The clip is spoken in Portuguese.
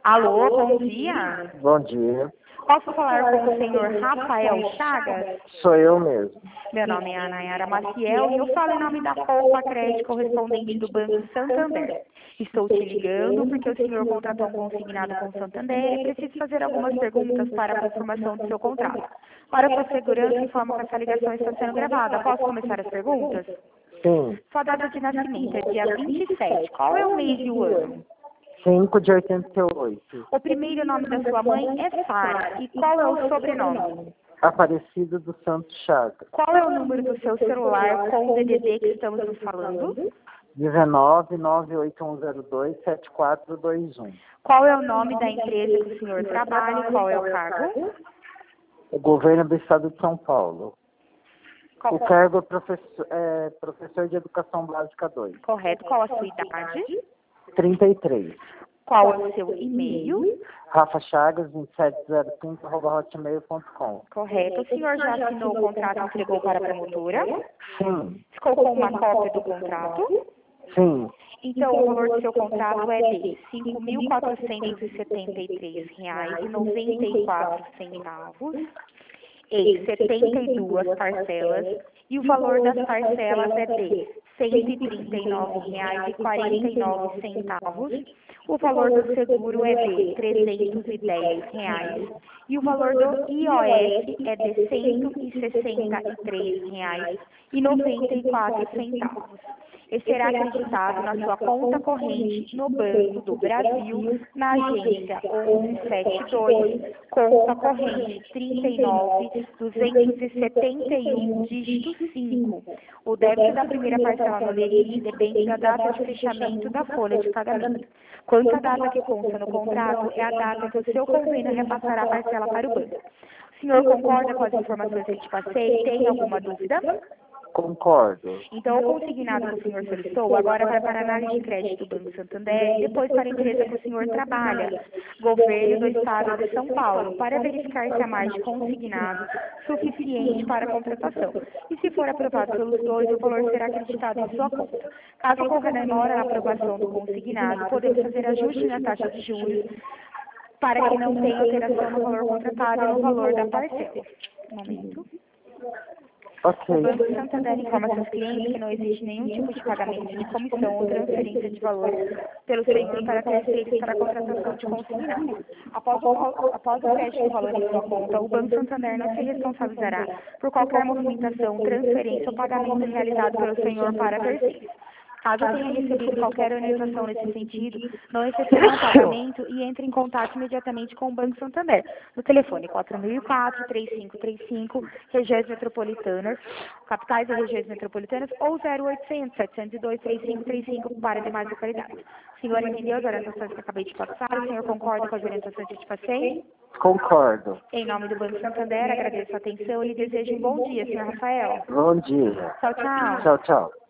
Alô, bom dia. Bom dia. Posso falar com o senhor Rafael Chagas? Sou eu mesmo. Meu nome é Anayara Maciel e eu falo em nome da Poupa Crédito correspondente do Banco Santander. Estou te ligando porque o senhor contratou um consignado com o Santander e preciso fazer algumas perguntas para a confirmação do seu contrato. Para sua segurança, informo que essa ligação está sendo gravada. Posso começar as perguntas? Sim. Sua data de nascimento é dia 27. Qual é o mês e o ano? 5 de 88. O primeiro nome da sua mãe é Sara. E qual é o sobrenome? Aparecido do Santo Chagas. Qual é o número do seu celular com o DDD que estamos nos falando? 19 98102 7421. Qual é o nome da empresa que o senhor trabalha e qual é o cargo? O governo do estado de São Paulo. O cargo é professor de educação básica 2. Correto. Qual a sua idade? 33. Qual é o seu e-mail? Rafa Chagas 2705@hotmail.com. Correto. O senhor já assinou o contrato e entregou para a promotora? Sim. Ficou com uma cópia do contrato? Sim. Então, o valor do seu contrato é de R$ 5.473,94 em 72 parcelas, e o valor das parcelas é de R$ 139,49. O valor do seguro é de R$ 310 e o valor do IOF é de R$ 163,94. E será acreditado na sua conta corrente no Banco do Brasil, na agência 1172, conta corrente 39.271, dígito 5. O débito da primeira parcela no limite depende da data de fechamento da folha de pagamento. Quanto à data que consta no contrato, é a data que o seu convênio repassará a parcela para o banco. O senhor concorda com as informações que te passei? Tem alguma dúvida? Concordo. Então, o consignado que o senhor solicitou agora vai para a análise de crédito do Banco Santander e depois para a empresa que o senhor trabalha, governo do estado de São Paulo, para verificar se há margem consignado suficiente para a contratação. E se for aprovado pelos dois, o valor será acreditado em sua conta. Caso ocorra demora na aprovação do consignado, podemos fazer ajuste na taxa de juros para que não tenha alteração no valor contratado e no valor da parcela. Um momento. Ok. O Banco Santander informa seus clientes que não existe nenhum tipo de pagamento de comissão ou transferência de valores pelo senhor para terceiros para a contratação de consignado. Após o crédito do valor em sua conta, o Banco Santander não se responsabilizará por qualquer movimentação, transferência ou pagamento realizado pelo senhor para terceiros. Caso tenha recebido qualquer orientação nesse sentido, não excepcione o pagamento e entre em contato imediatamente com o Banco Santander, no telefone 4004-3535, regiões metropolitanas, capitais e regiões metropolitanas, ou 0800-702-3535 para demais localidades. O senhor entendeu as orientações que acabei de passar? O senhor concorda com as orientações que eu te passei? Concordo. Em nome do Banco Santander, agradeço a atenção e lhe desejo um bom dia, senhor Rafael. Bom dia. Tchau, tchau. Tchau, tchau.